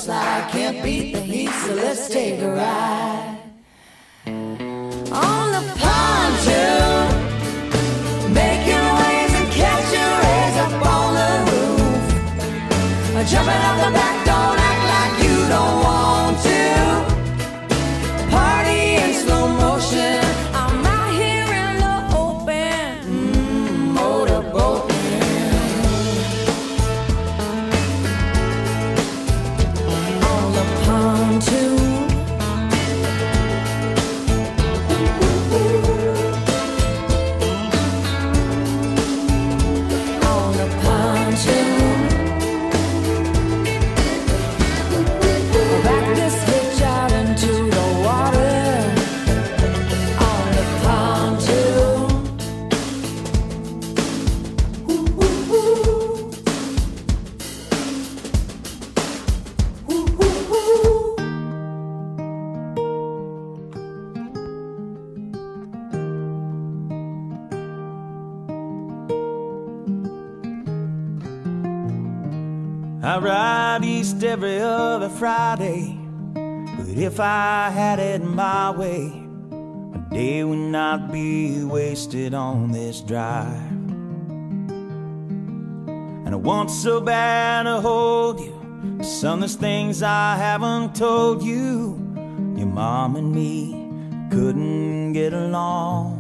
slide. Can't beat the heat, so let's take a ride. On the pontoon, making waves and catching rays up on the roof. Jumping out the back, don't act like you don't want to. Party in slow motion, I'm out here in the open, motorboating. On the pontoon, on the pontoon. Back this hitch out into the water. On the pontoon. Ooh, ooh, ooh. Ooh, ooh, ooh. I ride east every other Friday, but if I had it my way, a day would not be wasted on this drive. And I want so bad to hold you, but son, there's things I haven't told you. Your mom and me couldn't get along,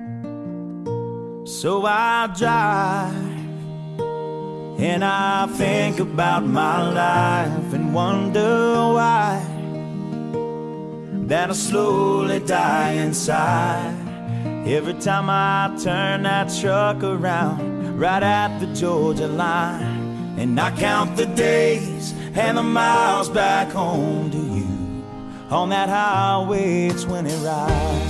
so I drive. And I think about my life and wonder why that I slowly die inside every time I turn that truck around right at the Georgia line. And I count the days and the miles back home to you on that highway 20 ride.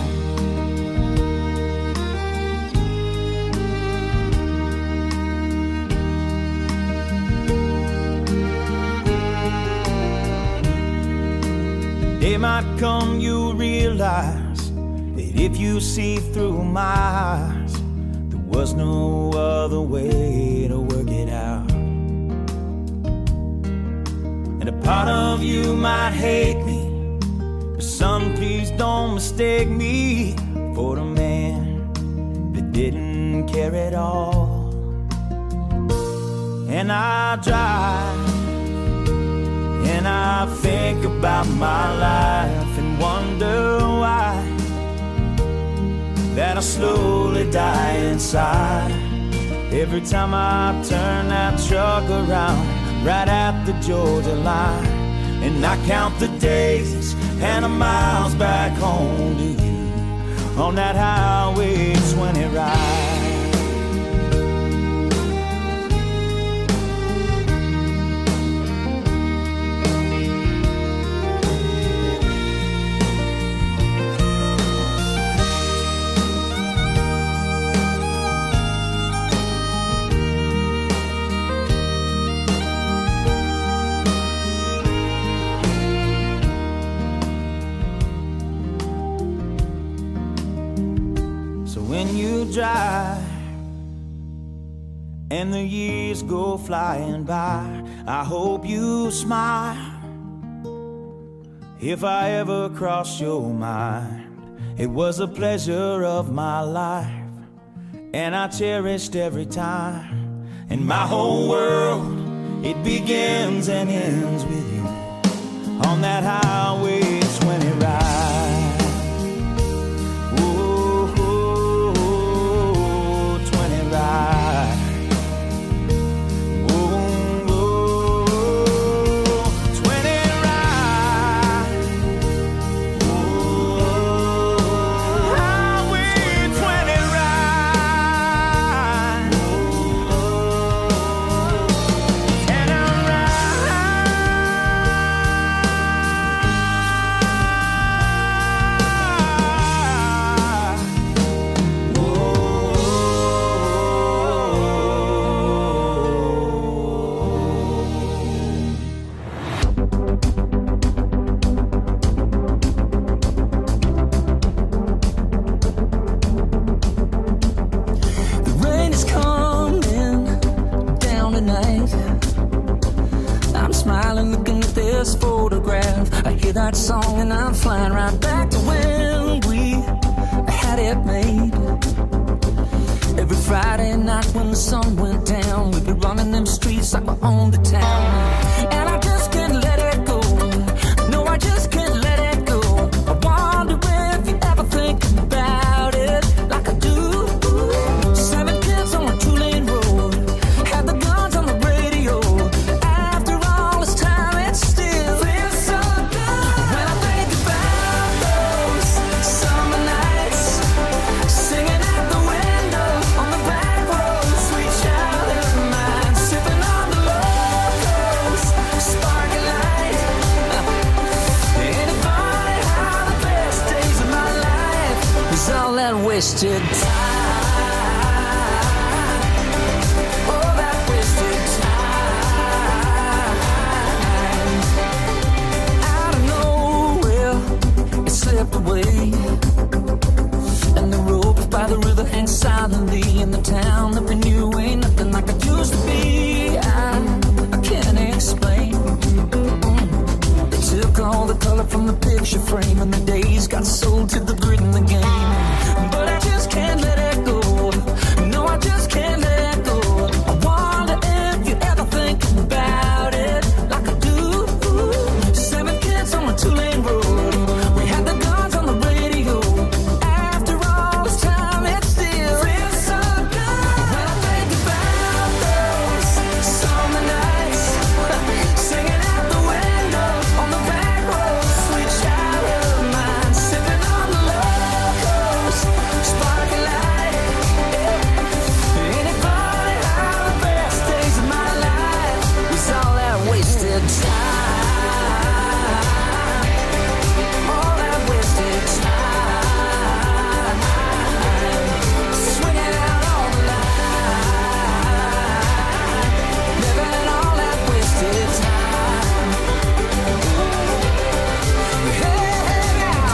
Day might come, you'll realize that if you see through my eyes, there was no other way to work it out. And a part of you might hate me, but son, please don't mistake me for the man that didn't care at all. And I drive, and I think about my life and wonder why that I slowly die inside every time I turn that truck around right at the Georgia line. And I count the days and the miles back home to you on that highway 20 ride. When you drive and the years go flying by, I hope you smile if I ever cross your mind. It was a pleasure of my life, and I cherished every time. And my whole world, it begins and ends with you on that highway 20 ride. first photograph. I hear that song and I'm flying right back to when we had it made. Every Friday night when the sun went down, we'd be running them streets like we owned the town. And I just can't let it go. No, I just can't let it go. I wonder if you ever think about it like I do. 7 kids on a 2-lane road, had the guns on the radio. After all this time, it still feels so good. When I think about those summer nights, singing out the window on the back road, sweet childhood of mine, sipping on the locals, sparking light. Ain't it funny how the best days of my life was all that wasted time? All that wasted time. Out of nowhere, it slipped away, and the rope by the river hangs silently in the town that we knew ain't nothing like it used to be. I can't explain. They took all the color from the picture frame, and the days got sold to the grit in the game. But I just can't let it go. No, I just can't let it go. I wonder if you ever think about it like I do. 7 kids on a 2-lane road, we had the guns on the radio. After all this time, it still feels so good. When I think about those summer nights, singing out the window on the back road, sweet childhood of mine, sipping on the locals, sparking light. Ain't it funny how the best days of my life was all that wasted time? All that wasted time, swinging out on the line, living all that wasted time. Hey, now.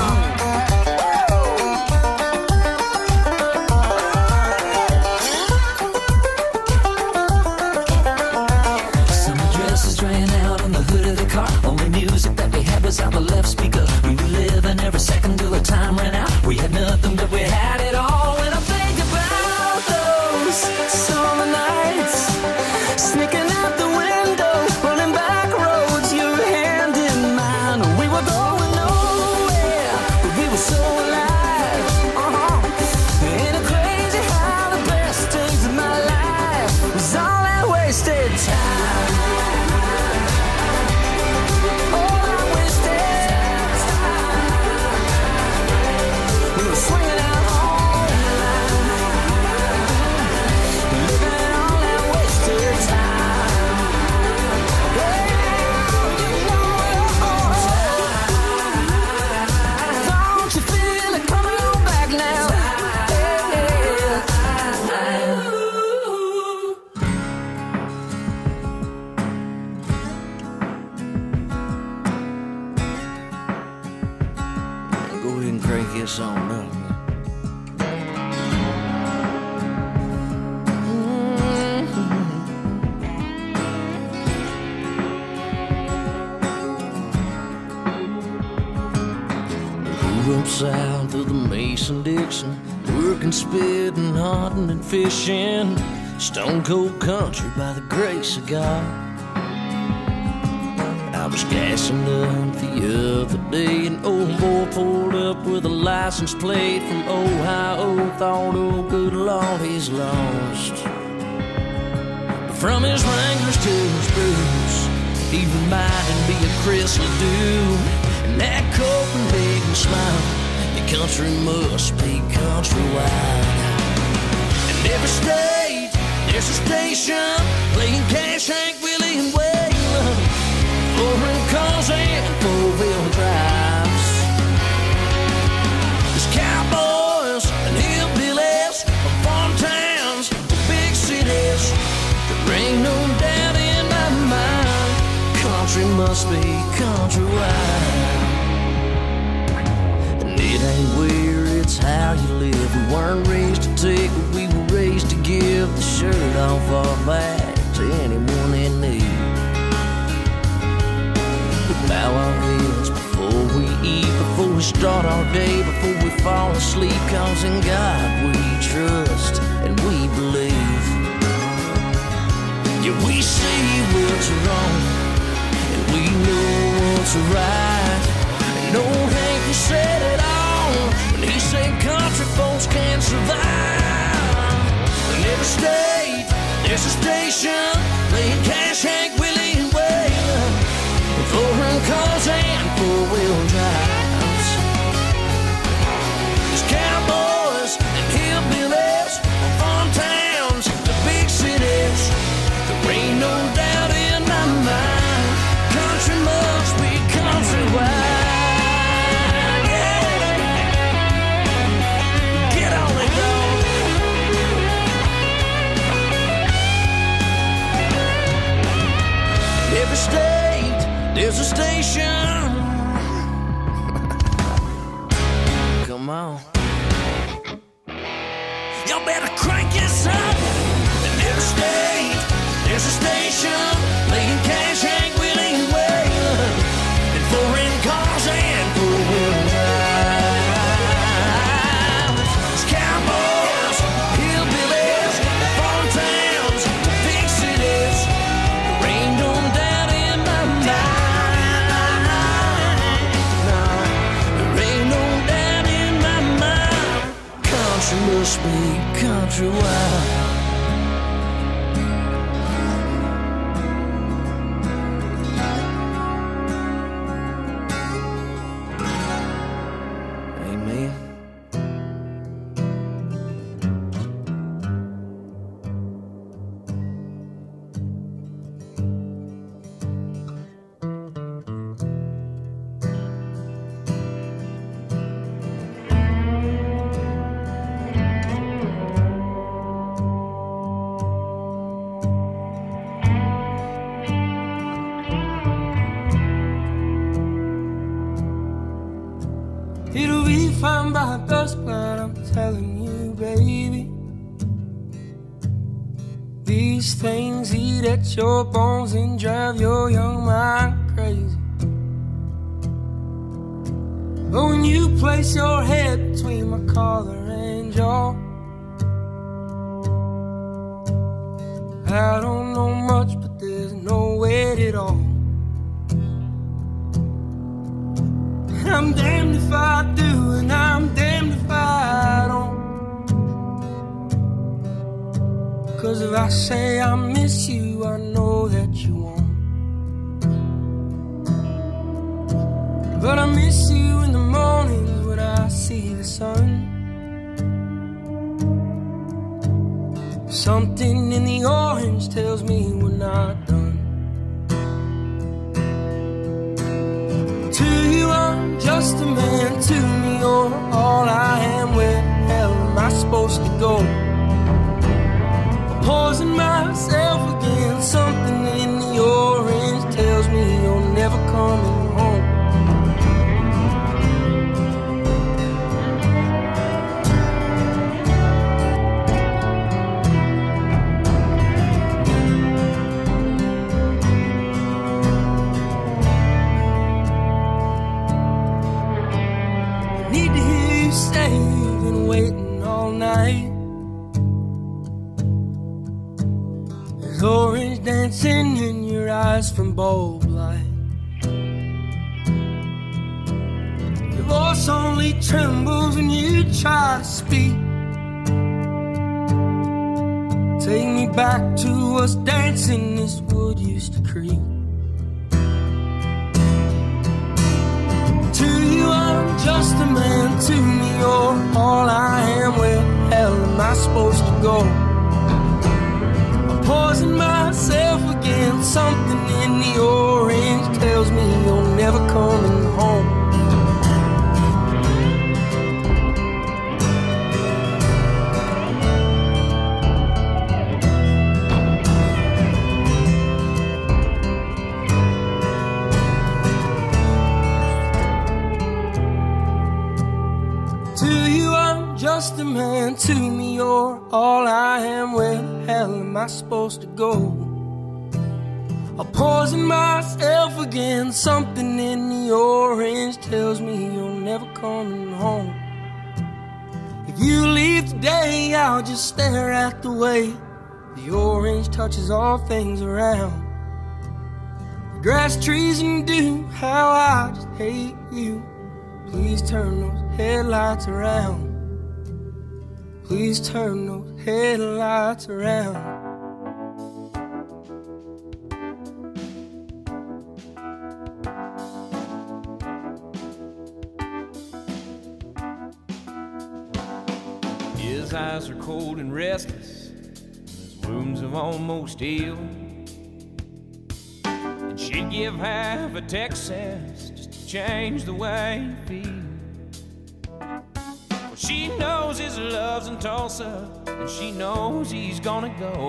Summer dresses drain out on the hood of the car. Only music that we had was out the left speaker. We were living every second till the time ran out. We had nothing, but we had it all. When I think about those summer nights, sneaking out the window, running back roads, your hand in mine. We were going nowhere, but we were so alive. Ain't it crazy how the best days of my life was all that wasted time? All that wasted time. We were swinging out on the line, living all that wasted time. Yeah, you know it. Don't you feel it coming on back now? Go ahead and crank this on up. Grew up south of the Mason-Dixon, working, spitting, hunting, and fishing. Stone cold country by the grace of God. I was gassing up the other day, an old boy pulled up with a license plate from Ohio. Thought, oh good Lord, he's lost. But from his Wranglers to his boots, he reminded me of Chris Ledoux. And that Copenhagen smile, your country must be countrywide. In every state, there's a station playing Cash, Hank, Willie, and Waylon, four-wheel cars and four-wheel drives. There's cowboys and hillbillies, farm towns, big cities. There ain't no doubt in my mind, country must be countrywide. And it ain't where, it's how you live. We weren't raised to take, but we were raised to give the shirt off our back to anyone in need. start our day before we fall asleep, 'cause in God we trust and we believe. Yeah, we see what's wrong and we know what's right. And old Hank said it all when he said country folks can't survive. In every state there's a station playing Cash, Hank Willie and Waylon, foreign cars and four-wheel drives. There's cowboys and hillbillies, farm towns, the big cities. There ain't no doubt in my mind, country must be countrywide. Yeah. Get on it, dog. Every state there's a station. Come on. Y'all better crank this up. In every state there's a station playing Cash, Hank Willie and Waylon, and foreign cars and four-wheel drives. There's cowboys, hillbillies, farm towns, big cities. There ain't no doubt in my mind. No, there ain't no doubt in my mind. Country must be countrywide. Amen. It'll be fine by dusk, but I'm telling you, baby, these things eat at your bones and drive your young mind crazy. But when you place your head between my collar and jaw, I don't know much, but there's no weight at all. I'm damned if I do, and I'm damned if I don't. 'Cause if I say I miss you, I know that you won't. But I miss you in the mornings when I see the sun. Something in the orange tells me we're not done. To you I'm just a man, to me you're all I am. Where the hell am I supposed to go? I'm poison myself again. Something in the orange tells me you're never coming home. Need to hear you say you've been waiting all night. There's orange dancing in your eyes from bulb light. Your voice only trembles when you try to speak. Take me back to us dancing this wood used to creep. To you I'm just a man, to me you're all I am. Where the hell am I supposed to go? I'm poison myself again. Something in the orange tells me you're never coming home. To you I'm just a man, to me you're all I am. Where the hell am I supposed to go? I'll poison myself again. Something in the orange tells me you're never coming home. If you leave today, I'll just stare at the way the orange touches all things around. The grass, trees, and dew, how I just hate you. Please turn those headlights around. Please turn those headlights around. His eyes are cold and restless, his wounds have almost healed. And she'd give half a Texas just to change the way he feels. Well, she knows his love's in Tulsa, and she knows he's gonna go.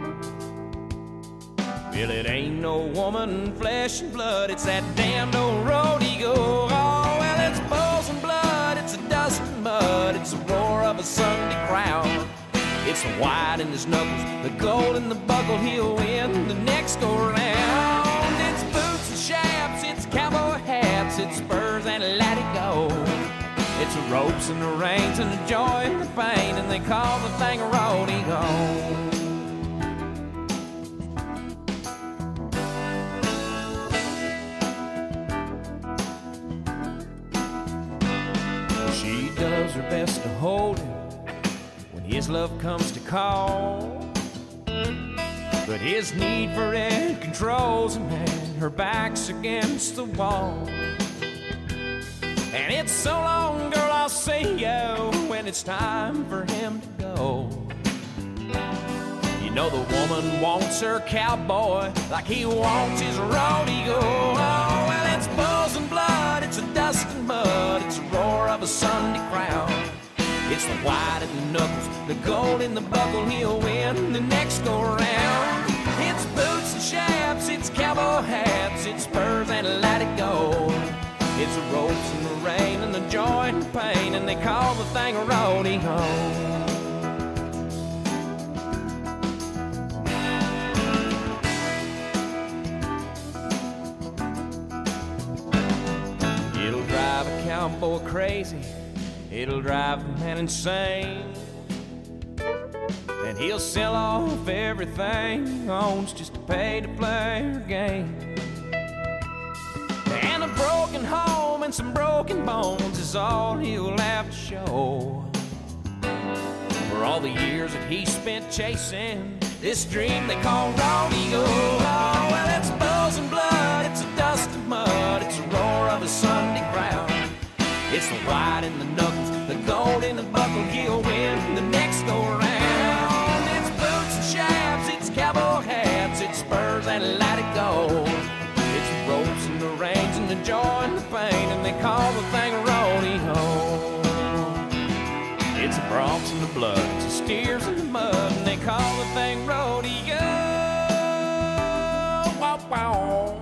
Well, it ain't no woman, flesh and blood, it's that damned old road he goes. Oh, well, it's bulls and blood, it's a dust and mud, it's the roar of a Sunday crowd. It's the white in his knuckles, the gold in the buckle, he'll win the next go round. It's boots and chaps, it's cowboy hats, it's spurs and let it go. It's the ropes and the reins and the joy and the pain, and they call the thing a rodeo. She does her best to hold him when his love comes to call, but his need for it controls him, and her back's against the wall. And it's so long, girl, I'll see you when it's time for him to go. You know the woman wants her cowboy like he wants his rodeo. Oh, well, it's bulls and blood, it's a dust and mud, it's the roar of a Sunday crowd. It's the white in the knuckles, the gold in the buckle, he'll win the next go round. It's boots and chaps, it's cowboy hats, it's spurs and let it go. It's the ropes and the rain and the joy and the pain, and they call the thing a rodeo. It'll drive a cowboy crazy, it'll drive the man insane, and he'll sell off everything he owns just to pay to play her game. And a broken home and some broken bones is all he'll have to show for all the years that he spent chasing this dream they call rodeo. Oh, well, it's bulls and blood, it's a dust and mud, it's the roar of a Sunday crowd. It's the white in the knuckles, the gold in the buckle, he'll win the next go round. It's boots and chaps, it's cowboy hats, it's spurs and let it go. It's the ropes and the reins and the joy and the pain, and they call the thing a rodeo. It's the broncs and the blood, it's the steers and the mud, and they call the thing rodeo. Wow, wow.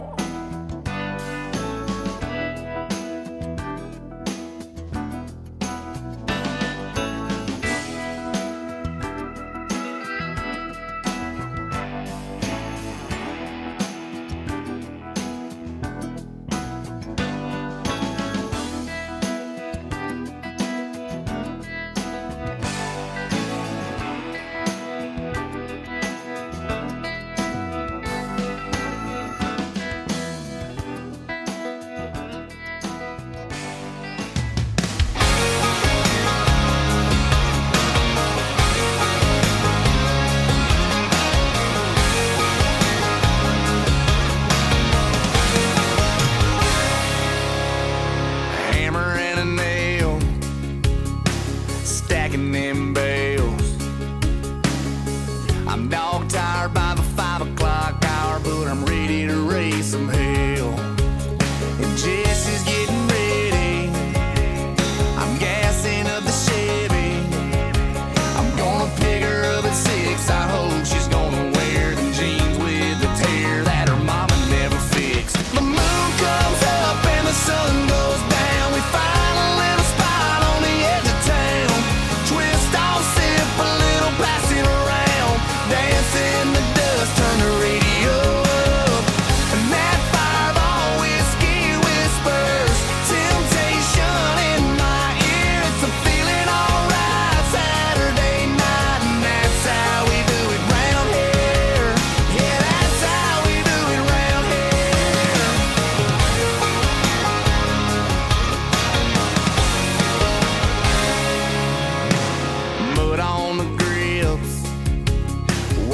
Dance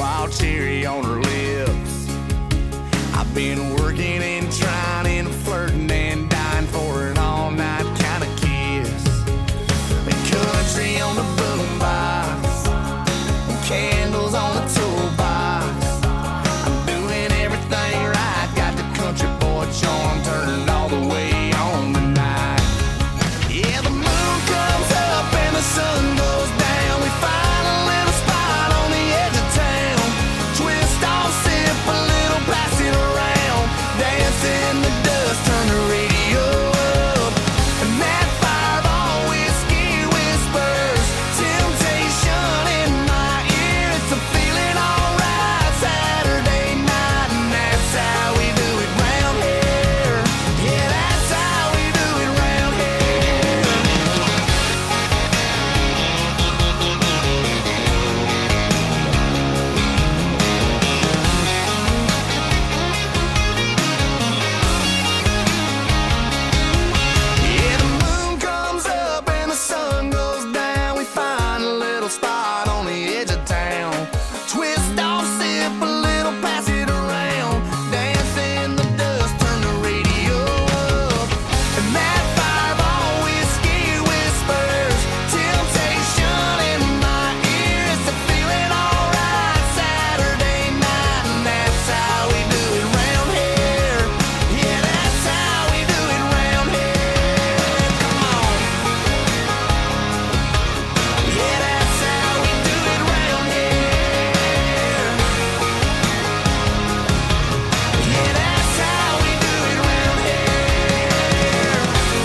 wild cherry on her lips. I've been working and trying and flirting and dying for an all-night kind of kiss. The country on the boombox, candles on the toolbox. I'm doing everything right, got the country boy charm turned all the way on tonight. Yeah, the moon comes up and the sun goes down. We find a little spot on the edge of town. Twist off, sip a little, pass it around. Dance in the dust, turn the radio up. And that fireball whiskey whispers temptation in my ear. It's a feeling alright Saturday night, and that's how we do it round here. Yeah, that's how we do it round here. Yeah, the moon comes up and the sun goes down. We find a little spot on the edge of town. Twist off, sip a little, pass it around. Dance in the dust, turn the radio up. And that fireball whiskey whispers temptation in my ear. It's a feeling alright Saturday night, and that's how we do it round here. Yeah, that's how we do it round here. Come on. Yeah, that's how we do it round here. Yeah, that's how we do it round here.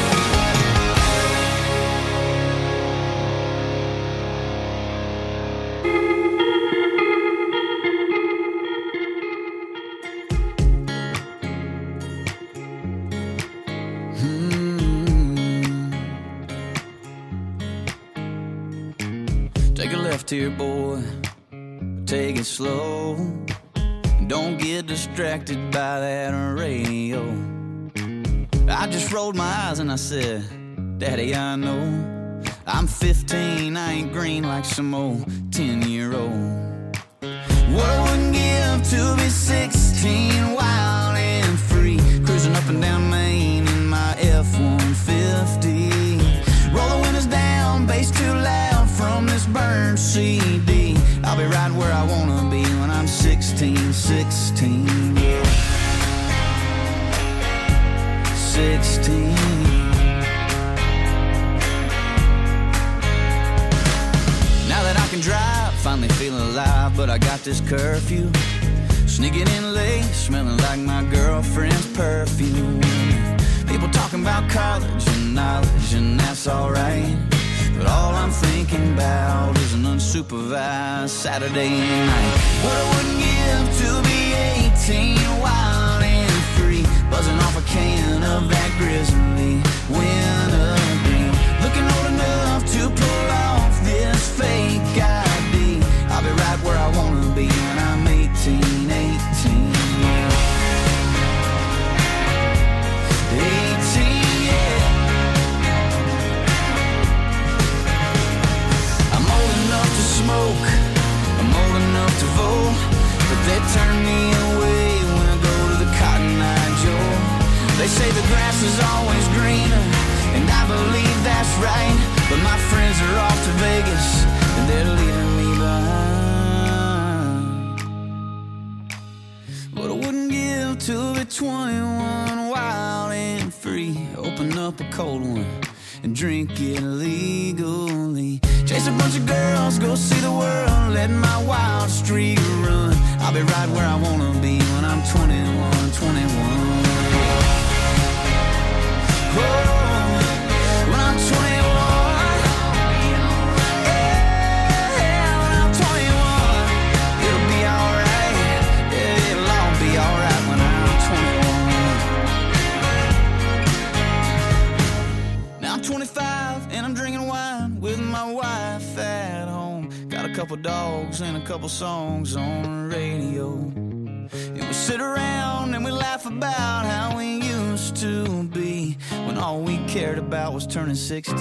Take a left here, boy. Take it slow. Don't get distracted by that radio. I just rolled my eyes and I said, Daddy, I know I'm 15, I ain't green like some old 10-year-old. What I wouldn't give to be 16, wild and free, cruising up and down Main in my F-150. Roll the windows down, bass too loud from this burned CD. I'll be right where I wanna be when I'm 16, yeah. 16. Now that I can drive, finally feeling alive, but I got this curfew. Sneaking in late, smelling like my girlfriend's perfume. People talking about college and knowledge, and that's alright. But all I'm thinking about is an unsupervised Saturday night. What I wouldn't give to be 18, wild and free, buzzing off a can of that grizzly wintergreen. Looking old enough to pull off this fake ID. I'll be right where I wanna be when I'm 18, yeah. 18, yeah. I'm old enough to smoke, I'm old enough to vote, but they turn me away when I go to the Cotton Eye Joe. They say the grass is always greener, and I believe that's right, but my friends are off to Vegas, and they're leaving me behind. But I wouldn't give to be 21, wild and free, open up a cold one and drink it legally. Chase a bunch of girls, go see the world, let my wild streak run. I'll be right where I wanna be when I'm 21, 21. Oh, when I'm 21. Yeah, when I'm 21. It'll be alright. Yeah, it'll all be alright when I'm 21. Now I'm 25 and I'm drinking wine with my wife at home. Got a couple dogs and a couple songs on the radio. And we sit around and we laugh about how we used to be, when all we cared about was turning 16.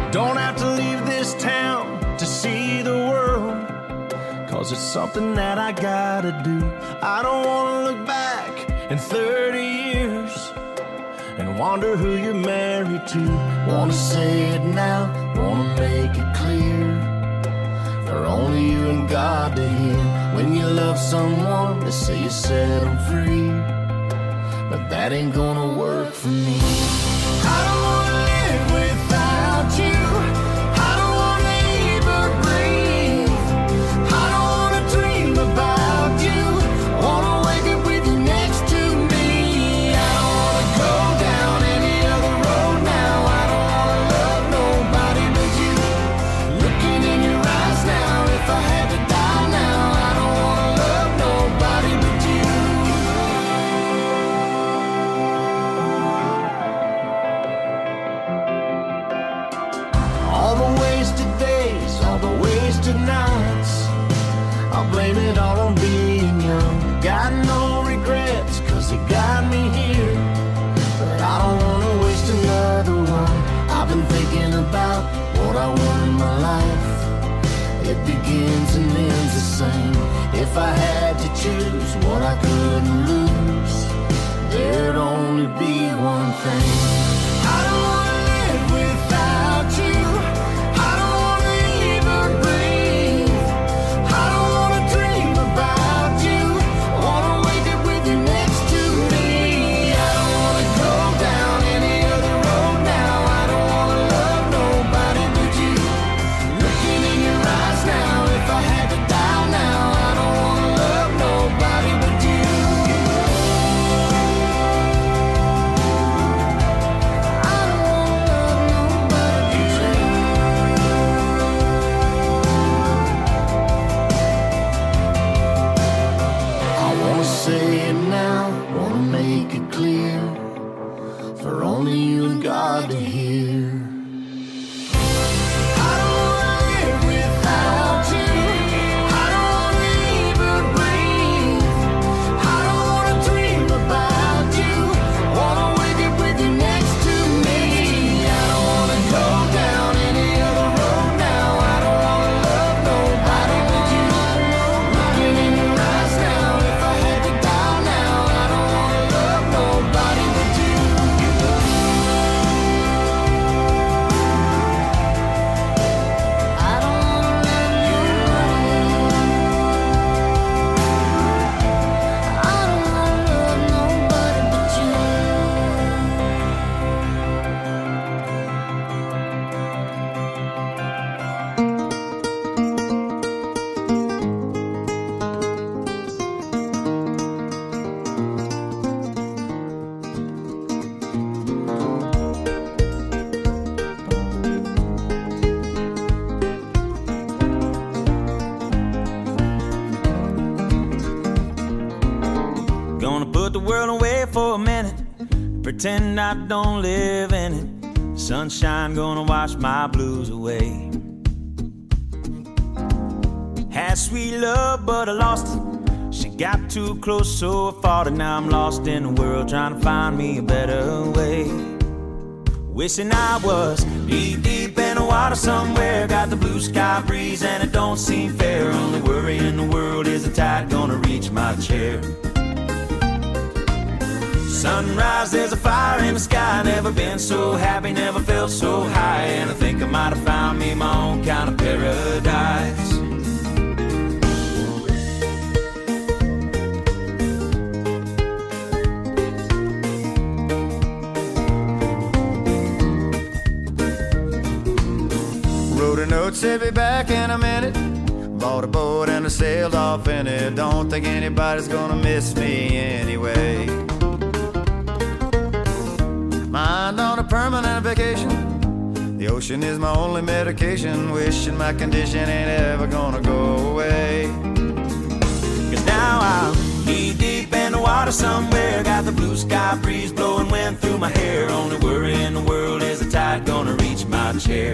Don't have to leave this town to see the world, 'cause it's something that I gotta do. I don't wanna look back in 30 years and wonder who you're married to. Wanna say it now, wanna make it clear, for only you and God to hear. When you love someone, they say you set them free, but that ain't gonna work for me. I don't wanna live without you. I don't wanna even breathe. I don't wanna dream about you. Wanna wake up with you next to me. I don't wanna go down any other road now. I don't wanna love nobody but you. Looking in your eyes now, if I had to die now, I don't wanna love nobody but you. All the wasted days, all the wasted nights, I'll blame it all on being young. Got no regrets, 'cause it got me here, but I don't wanna waste another one. I've been thinking about what I want in my life. It begins and ends the same. If I had to choose what I couldn't lose, there'd only be one thing. I don't wanna live without you. I don't wanna even breathe. I don't wanna dream about you. Wanna wake up with you next to me. I don't wanna go down any other road now. I don't wanna love nobody but you. Looking in your eyes now, if I had to die now, I don't wanna love nobody but you. I don't wanna love nobody but you. I wanna say it now, wanna make it clear, for only you and God to hear. I don't wanna live without you. I don't wanna even breathe. I don't wanna dream about you. Wanna wake up with you next to me. I don't wanna go down any other road now. I don't wanna love nobody but you. Looking in your eyes now, if I had to die now, I don't wanna love nobody but you. I don't wanna love nobody. I don't wanna love nobody but you. Gonna put the world away for a minute, pretend I don't live in it. Sunshine gonna wash my blues away. Had sweet love, but I lost it. She got too close, so I fought it. Now I'm lost in the world, trying to find me a better way. Wishing I was deep, deep in the water somewhere. Got the blue sky breeze and it don't seem fair. Only worry in the world is the tide gonna reach my chair. Sunrise, there's a fire in the sky. Never been so happy, never felt so high. And I think I might have found me my own kind of paradise. Wrote a note, said be back in a minute. Bought a boat and I sailed off in it. Don't think anybody's gonna miss me anyway. Mind on a permanent vacation. The ocean is my only medication. Wishing my condition ain't ever gonna go away. 'Cause now I'm knee deep in the water somewhere. Got the blue sky breeze blowing wind through my hair. Only worry in the world is the tide gonna reach my chair.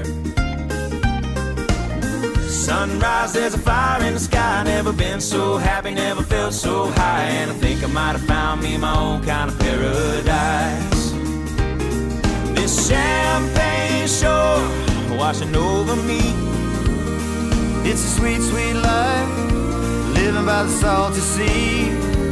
Sunrise, there's a fire in the sky. Never been so happy, never felt so high. And I think I might have found me my own kind of paradise. This champagne shore washing over me. It's a sweet, sweet life, living by the salty sea.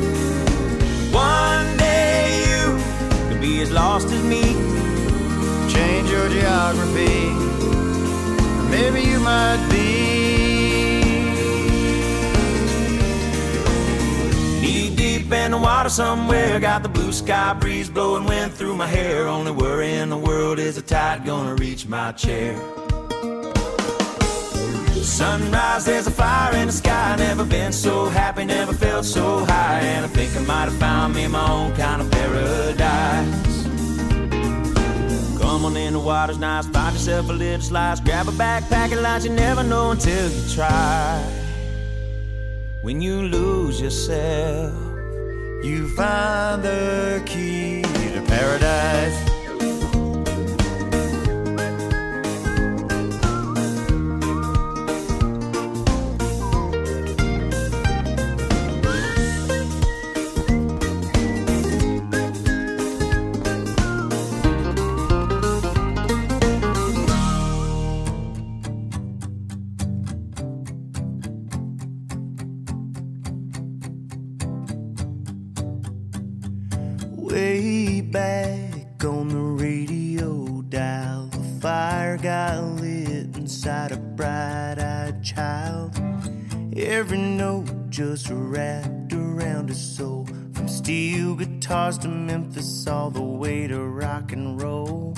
One day you could be as lost as me. Change your geography, or maybe you might be knee deep in the water somewhere. Got the blue sky breeze blowing wind through my hair. Only worry in the world is the tide gonna reach my chair. Sunrise, there's a fire in the sky. Never been so happy, never felt so high. And I think I might have found me my own kind of paradise. Come on in, the water's nice. Find yourself a little slice. Grab a backpack and lunch. You never know until you try. When you lose yourself, you find the key to paradise. Way back on the radio dial, the fire got lit inside a bright-eyed child. Every note just wrapped around his soul, from steel guitars to Memphis, all the way to rock and roll.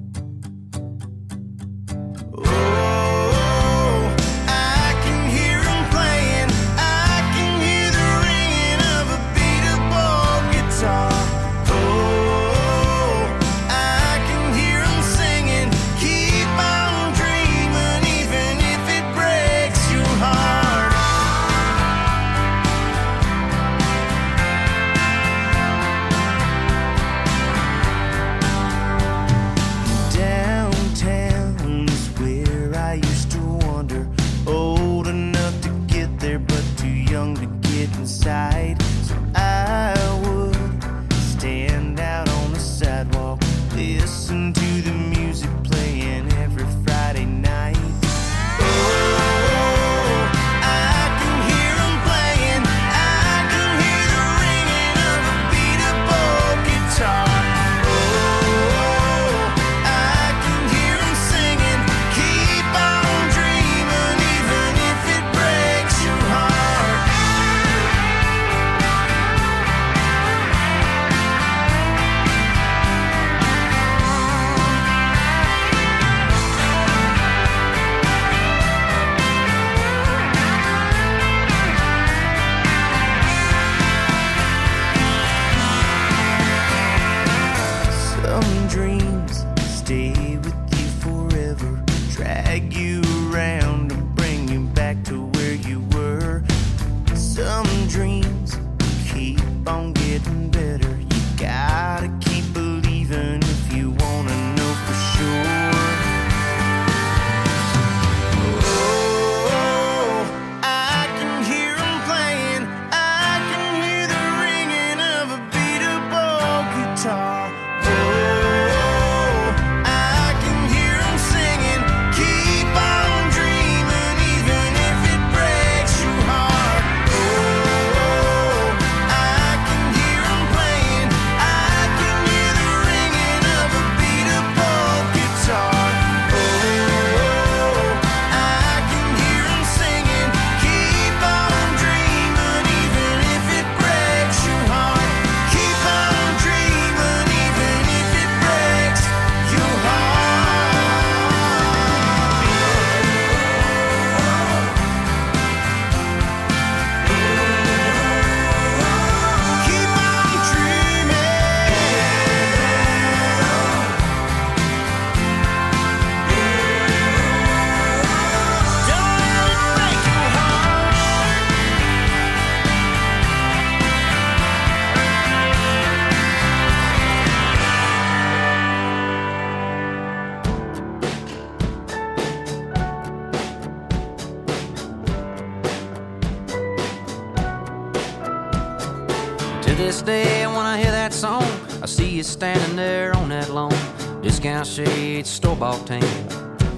To this day, when I hear that song, I see you standing there on that lawn. Discount shades, store-bought tan,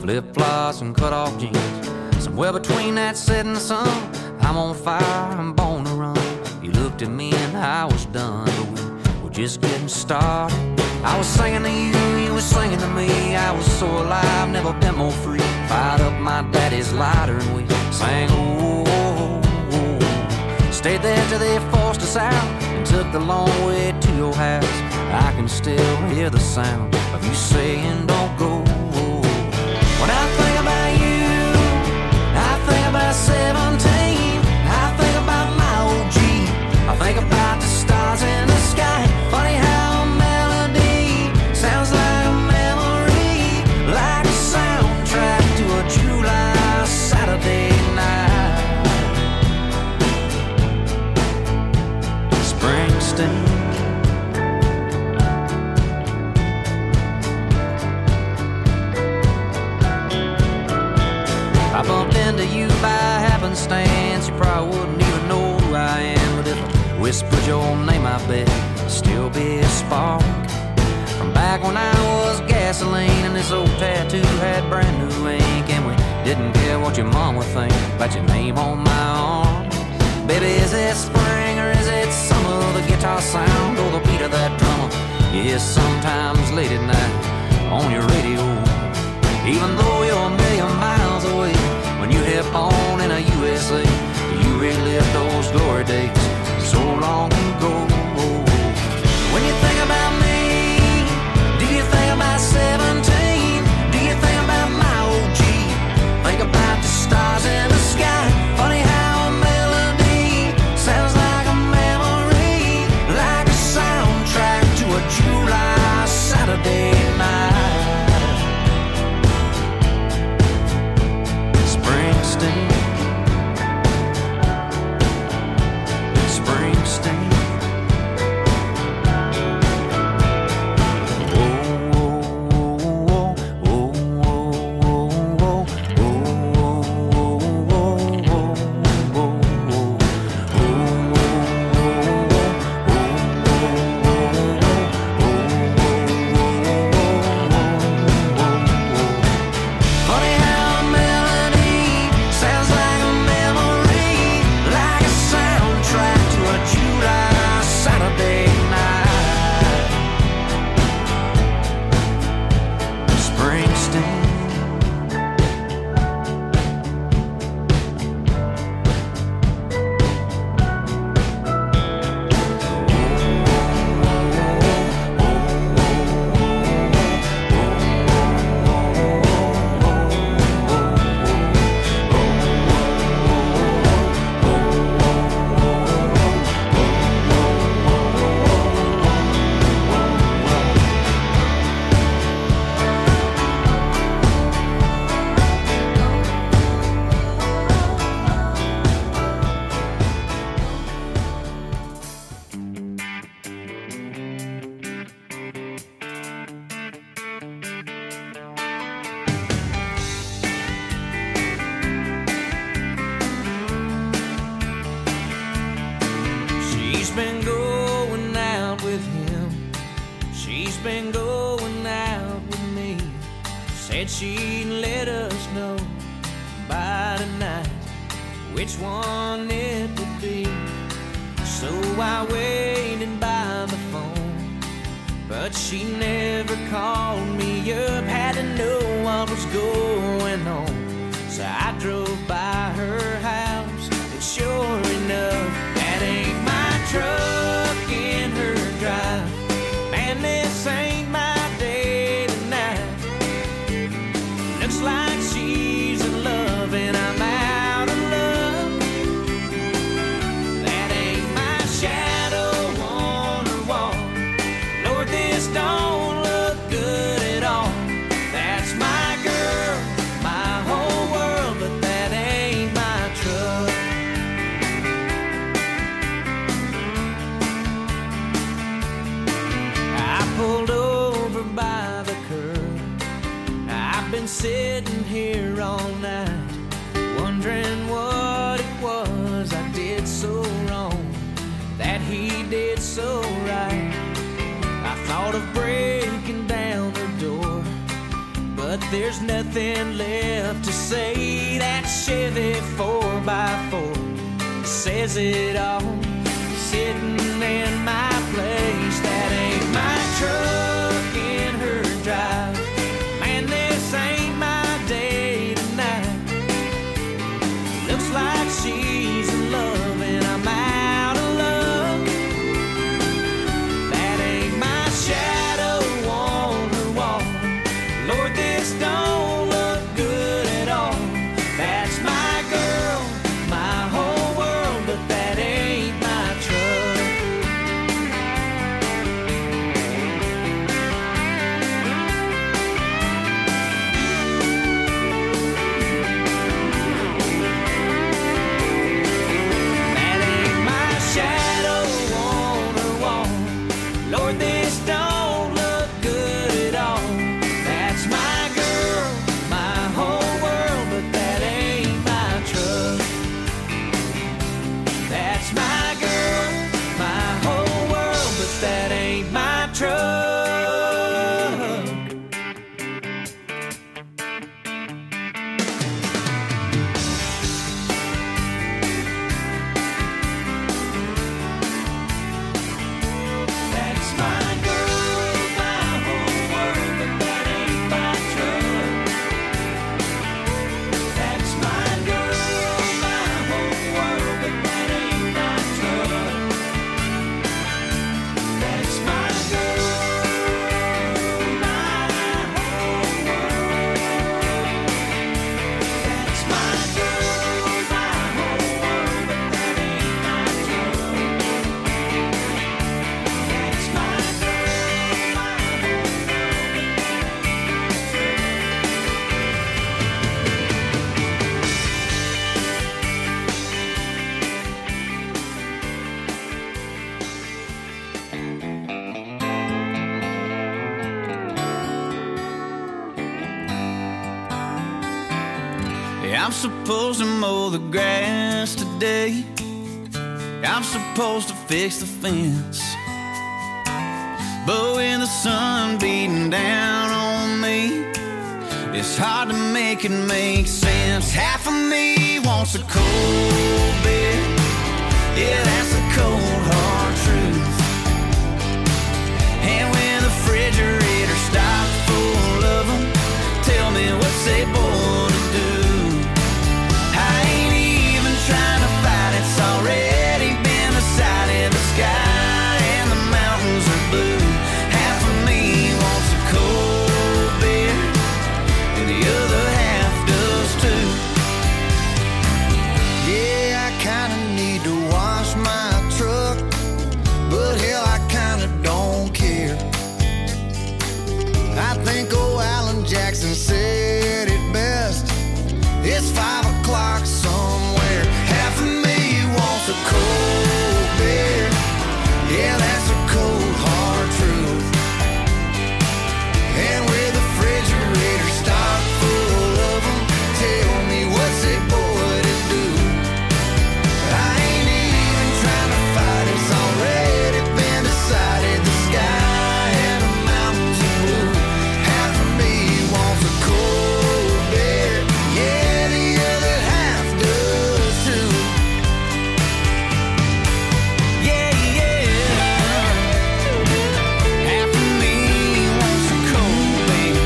flip-flops and cut-off jeans. Somewhere between that setting sun, I'm on fire, I'm born to run. You looked at me and I was done, but we were just getting started. I was singing to you, you were singing to me. I was so alive, never been more free. Fired up my daddy's lighter and we sang, oh, oh, oh. Stayed there till they forced us out and took the long way to your house. I can still hear the sound of you saying don't go. When I think about you, I think about 17. I think about my old Jeep. I think about the stars in the sky. Funny how a melody sounds like a memory, like a soundtrack to a July Saturday night. Springsteen. I bumped into you by happenstance. You probably wouldn't even know who I am, but if I whispered your name, I bet it'd still be a spark from back when I was gasoline and this old tattoo had brand new ink, and we didn't care what your mom would think about your name on my arm. Baby, is it spring or is it summer? The guitar sound or the beat of that drummer? Yes, sometimes late at night on your radio, even though you're a million miles away. When you hit on in a USA, you relive those glory days so long ago. When you think about me, do you think about 17? Do you think about my old Jeep? Think about the stars in the sky. Funny how a melody sounds like a memory, like a soundtrack to a July Saturday night. Springsteen. She'd let us know by tonight which one it would be. So I waited by the phone, but she never called me up. Had to know what was going on, so I drove by her house, and sure enough, that ain't my truck in her drive. Man, this ain't my day tonight. Looks like she's in love and I'm out of luck. That ain't my shadow on her wall. Lord, this don't look good at all. That's my girl, my whole world, but that ain't my truck. I pulled over by the curb. I've been sitting here all night, wondering what it was I did so wrong, that he did so right. I thought of breaking down her door, but There's nothing left to say. That Chevy 4x4 says it all. Sitting in my place, that ain't my truck in her drive. Man, this ain't my day tonight. Looks like she's in love and I'm out of luck. That ain't my shadow on her wall. Lord, this don't look good at all. That's my girl, my whole world, but that ain't my truck. That ain't my shadow on her wall. Lord, this don't look good at all. That's my girl, my whole world, but that ain't my truck. That's my girl, my whole world, but that ain't my truck. That's my girl, my whole world, but that ain't my truck. That's my girl, my whole world, but that ain't my truck. That's my girl, my whole world. That's my girl, my whole world, but that ain't my truck. That's my girl, my whole I'm supposed to mow the grass today. I'm supposed to fix the fence. But when the sun beating down on me, it's hard to make it make sense. Half of me wants a cold beer. Yeah, that's a cold hard truth. And when the refrigerator stops full of them, tell me what's they born to do. I ain't even trying to fight, it's already been decided. The sky and the mountains are blue. Half of me wants a cold beer, and the other half does too. Yeah, I kinda need to wash my truck, but hell, I kinda don't care. I think old Alan Jackson said it best. It's 5 o'clock somewhere. Half of me wants a cold beer. Yeah, that's a cold hard truth. And with the refrigerator stocked full of them, tell me what's a boy to do. I ain't even trying to fight, it's already been decided. The sky and the mountains are blue. Half of me wants a cold beer. Yeah, the other half does too. Yeah, yeah. Half of me wants a cold beer.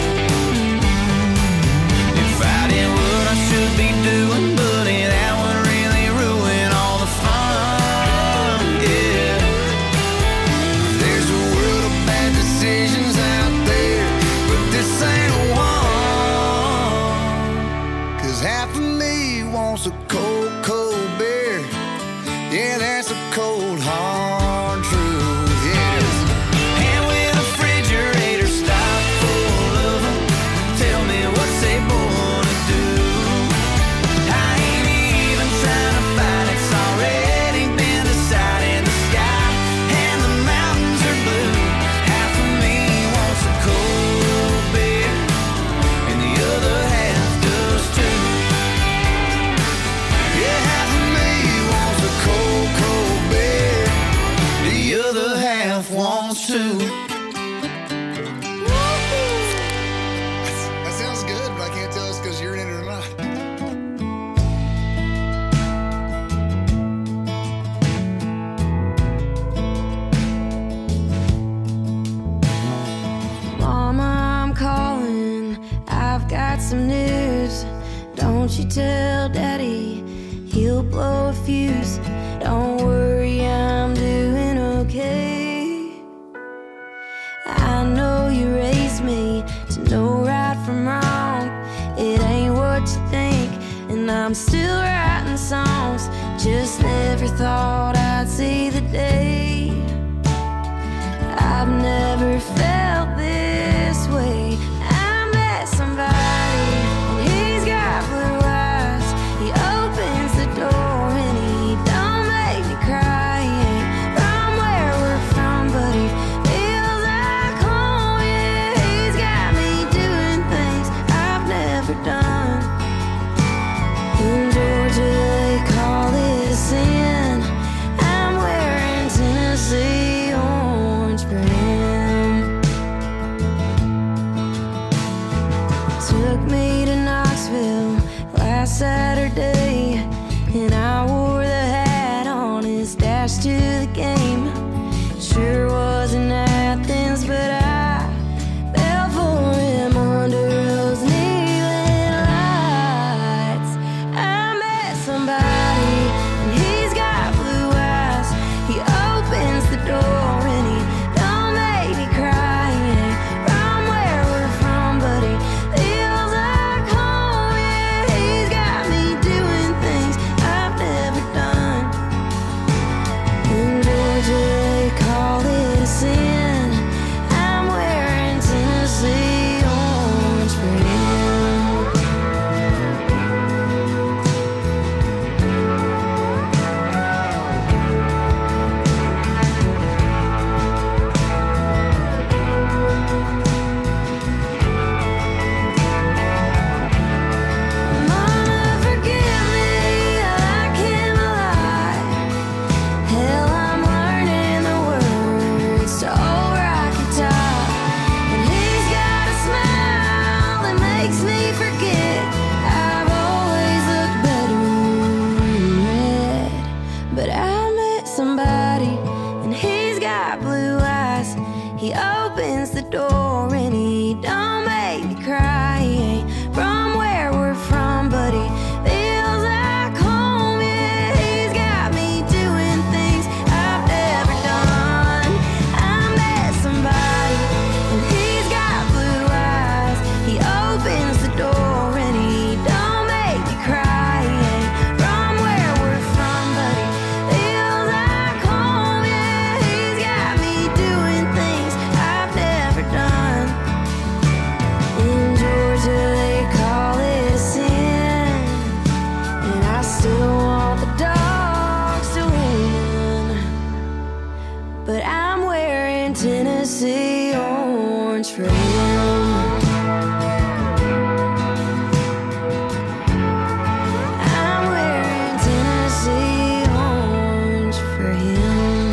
If I did what I should be doing, buddy, that would really ruin all the fun. Yeah. There's a world of bad decisions out there, but this ain't one. 'Cause half of me wants a cold, cold beer. Yeah, that's a cold, hard truth. Yeah, it is. And with the refrigerator stocked full of them, tell me what's they born to do. I ain't even trying to fight, it's already been decided. The sky and the mountains are blue. Half of me wants a cold beer, and the other half does too. Yeah, half of me wants a cold, cold Don't you tell Daddy, he'll blow a fuse. Don't worry, I'm doing okay. I know you raised me to know right from wrong. It ain't what you think, and I'm still writing songs. Just never thought I'd see the day. I've never felt this way. I met somebody, and he's got blue eyes. He opens the door and he don't make me cry. He ain't from where we're from, but he feels like home. Yeah, he's got me doing things I've never done. In Georgia they call it a sin. I'm wearing Tennessee orange for him. Took me to Knoxville last Saturday, and I wore the hat on his dash to the game. Sure wasn't Athens, but I fell for him under those neon lights. I met somebody, and he's got blue eyes. He opens the door and he don't make me cry. He ain't from where we're from, but he feels like home. Yeah, he's got me doing things I've never done. In Georgia they call it a sin. I'm wearing Tennessee orange for him. Mama, forgive me, I came alive. Hell, I'm learning the words to Old Rocky Top. And he's got a smile that makes me forget I've always looked better in red. But I met somebody, and he's got blue eyes. He opens the door and he don't make me cry. He ain't from where we're from, but he feels like home. Yeah, he's got me doing things I've never done. I met somebody, and he's got blue eyes. He opens the door and he don't make me cry. He ain't from where we're from, but he feels like home. Yeah, he's got me doing things I've never done. In Georgia they call it a sin, and I still want the dogs to win. But I'm wearing Tennessee orange for him. I'm wearing Tennessee orange for him.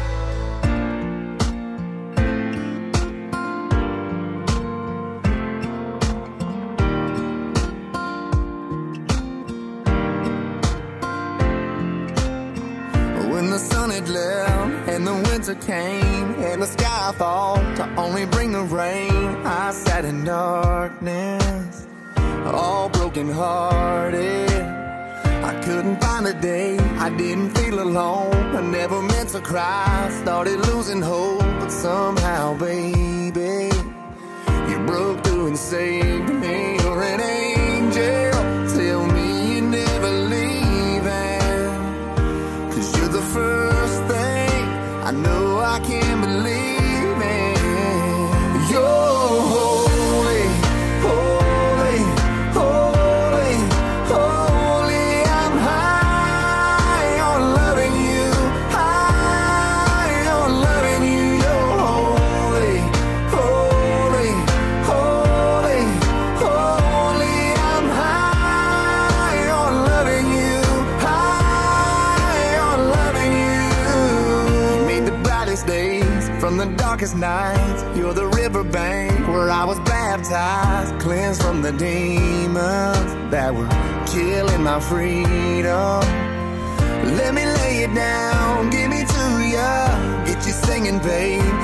When the sun had left and the winter came and the sky fall to only bring the rain, I sat in darkness, all broken hearted. I couldn't find a day I didn't feel alone. I never meant to cry, started losing hope, but somehow, baby, you broke through and saved me. You're an angel, tell me you're never leaving, 'cause you're the first thing I know I can believe in. You're holy, holy, holy, holy. I'm high on loving you, high on loving you. You're holy, holy, holy, holy. I'm high on loving you, high on loving you. You made the brightest days from the darkest nights. You're the riverbank where I was baptized, cleansed from the demons that were killing my freedom. Let me lay it down, give me to ya, get you singing, babe.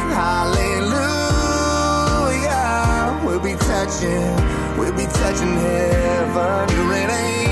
Hallelujah. We'll be touching heaven. You're an angel.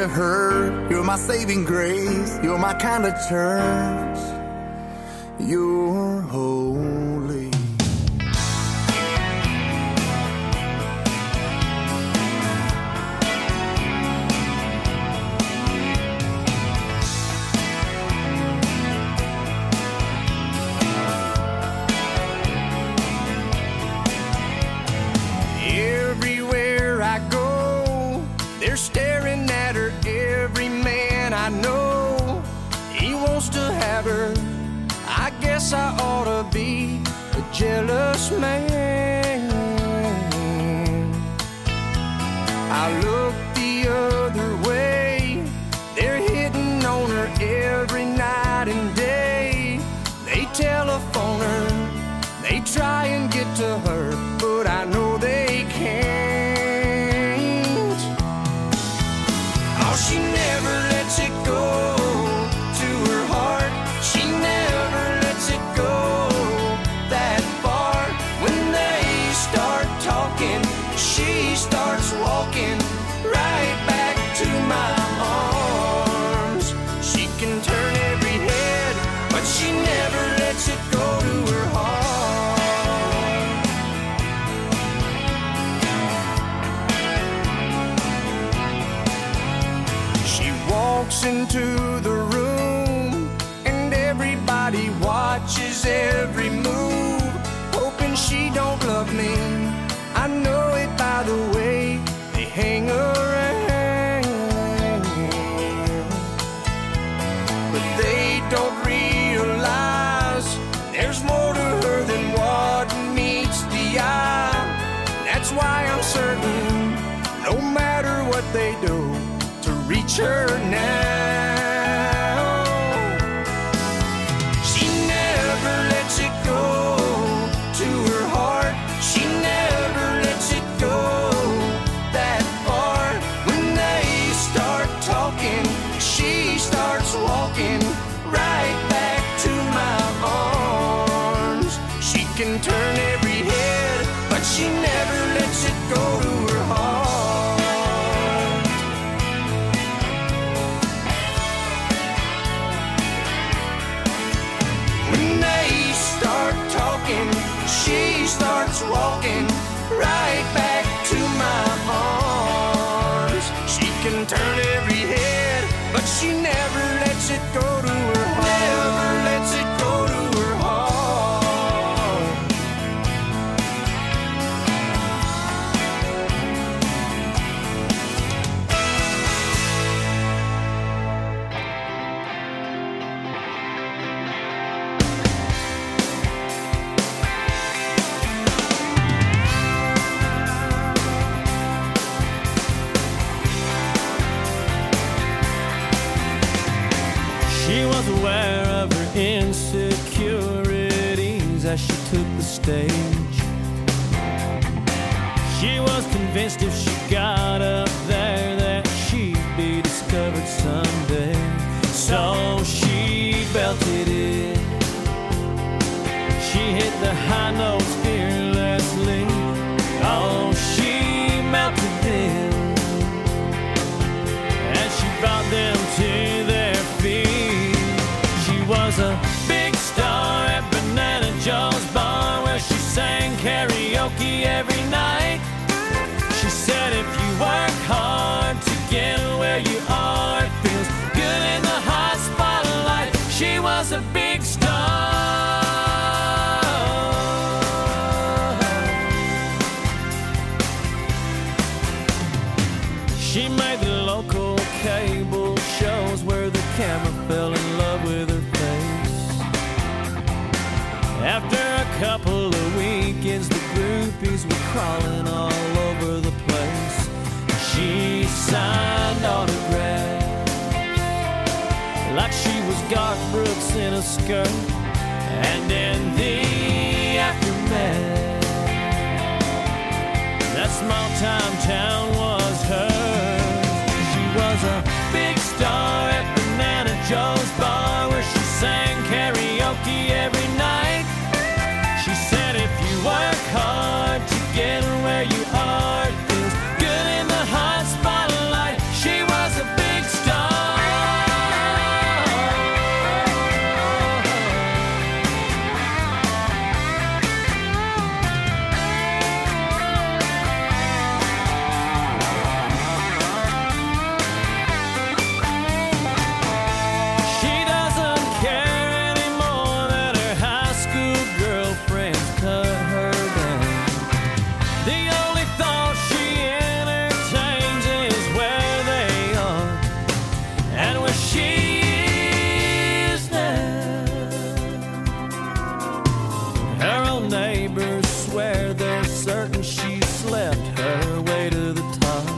to her. You're my saving grace. You're my kind of church. You're holy. Everywhere I go, they're staring at her. Every man I know, he wants to have her. I guess I ought to be a jealous man. I look the other way, they're hitting on her every night and day. They telephone her, they try and get to her, but I know they can't. Oh, she never lets it go to her heart. She never lets it go that far. When they start talking, she starts walking right back to my arms. She can turn every head, but she never lets it go to her heart. She walks into the room and everybody watches every move, hoping she don't love me. I know it by the way they hang around, but they don't realize there's more to her than what meets the eye. That's why I'm certain, no matter what they do, to reach her now. She never lets it go to her heart. She never lets it go that far. When they start talking, she starts walking right back to my arms. She can turn every head, but she never lets it go to her heart. When they start talking, she starts walking right back to my arms. She can turn every head, but she never lets it go to her heart. Never lets it go to her heart. She was aware of her insecurities as she took the stage. She was convinced if she got up there that she'd be discovered someday. So she belted it. She hit the high notes fearlessly. Oh, she melted them as she brought them to their feet. She was a big star at Banana Joe's bar, where she sang karaoke every night. She said if you work hard to get where you are, it feels good in the hot spotlight. She was a big star. She made the local cable shows where the camera fell in love with her face. After a couple of weekends, the groupies were crawling all over the place. She signed autographs like she was Garth Brooks in a skirt. And in the aftermath, that small-time town was hers. She was a big star at Banana Joe's bar, where she sang karaoke every night. She said if you work hard to get where you are, it feels good in the hot spotlight. She was a big certain she slept her way to the top.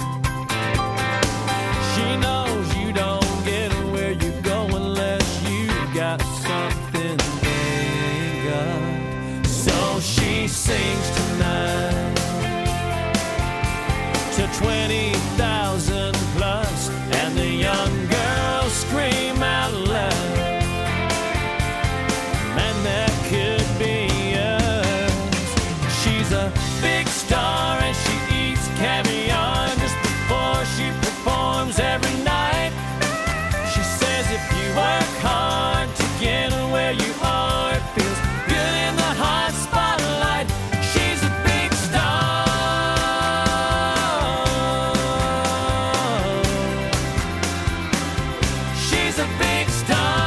She knows you don't get where you go unless you got something they got. So she sings tonight to 20,000 plus, and the young girls scream out loud, man, that could be us. She's a big star and she eats caviar just before she performs every night. She says if you work hard to get where you are, it feels good in the hot spotlight. She's a big star. She's a big star.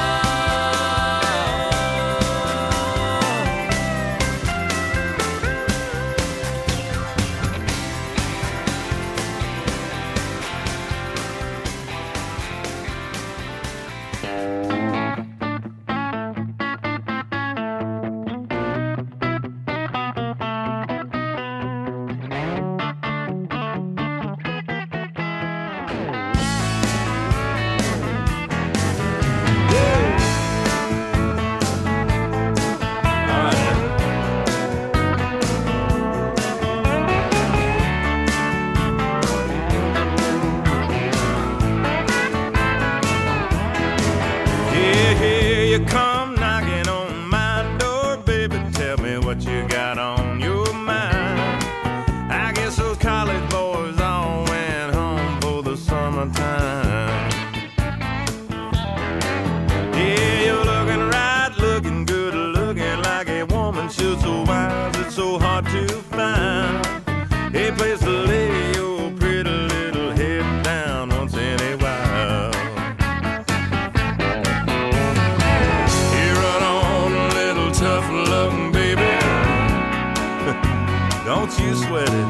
Here you come knocking on my door, baby. Tell me what you got on your mind. I guess those college boys all went home for the summertime. Yeah, you're looking right, looking good, looking like a woman should. So wise, it's so hard to find a place to lay your pretty little head down once in a while. Tough love, baby. Don't you sweat it.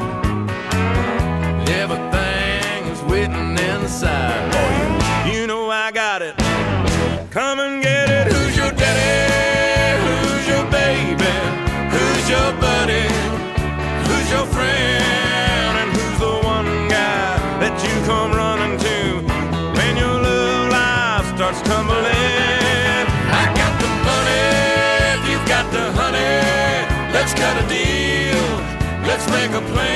Everything is waiting inside. Oh, you know I got it. Come and get it. Who's your daddy? Who's your baby? Who's your buddy? Who's your friend? And who's the one guy that you come running to when your love life starts tumbling? I got the money, got the honey, let's cut a deal, let's make a plan.